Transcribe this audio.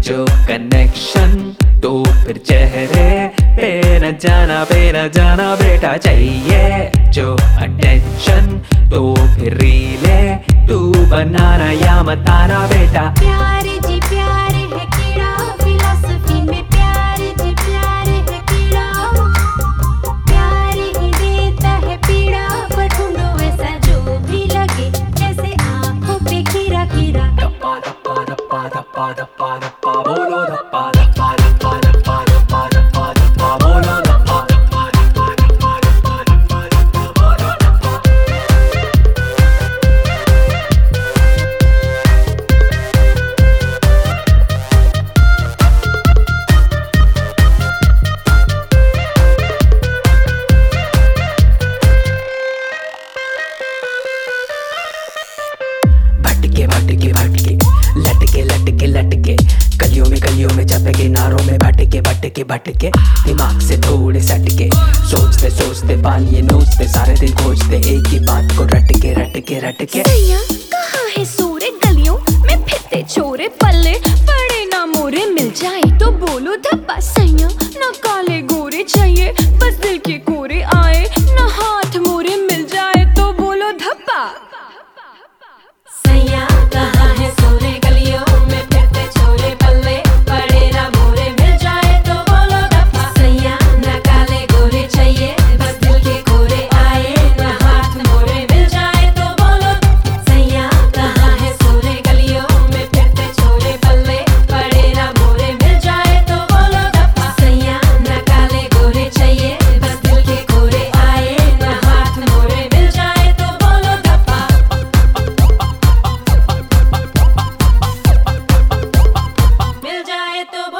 जो कनेक्शन तो फिर चेहरे पे न जाना बेटा चाहिए जो अटेंशन तो फिर रीले तू बनाना या मताना बेटा। प्यारे जी प्यारे है कीड़ा फिलॉसफी में प्यारे जी प्यारे है कीड़ा प्यारे ही देता है पीड़ा पर ढूंढो ऐसा जो भी लगे जैसे आंखों पे खीरा खीरा। धप्पा धप्पा धप्पा धप्पा धप्पा धप्पा बोलो धप्पा धप्पा धप्पा धप्पा धप्पा धप्पा धप्पा बोलो धप्पा धप्पा धप्पा धप्पा धप्पा धप्पा धप्पा बोलो धप्पा। भटके भटके भटके लटके लटके लटके गलियों में चपके नारों में भटके भटके भटके दिमाग से थोड़े सटके सोचते सोचते पालिए नोचते सारे दिन खोजते एक ही बात को रटके रटके रटके। सैया कहाँ है सूरे गलियों में फिरते छोरे पल्ले पड़े ना मोरे मिल जाए तो बोलो धप्पा। सैया ना काले गोरे चाहिए बस दिल के कोरे आए ना हाथ मोरे मिल जाए तो बोलो धप्पा। सैया कहाँ है सूरे गलियों में फिरते छोरे पल्ले पड़े ना मोरे मिल जाए तो बोलो धप्पा। सैया ना काले गोरे चाहिए बस दिल के कोरे आए ना हाथ मोरे मिल जाए तो बोलो। सैया कहाँ है सूरे गलियों में फिरते छोरे पल्ले पड़े ना मोरे मिल जाए तो बोलो धप्पा। सैया ना काले गोरे चाहिए बस दिल के कोरे आए ना हाथ मोरे मिल जाए तो बोलो धप्पा। मिल जाए तो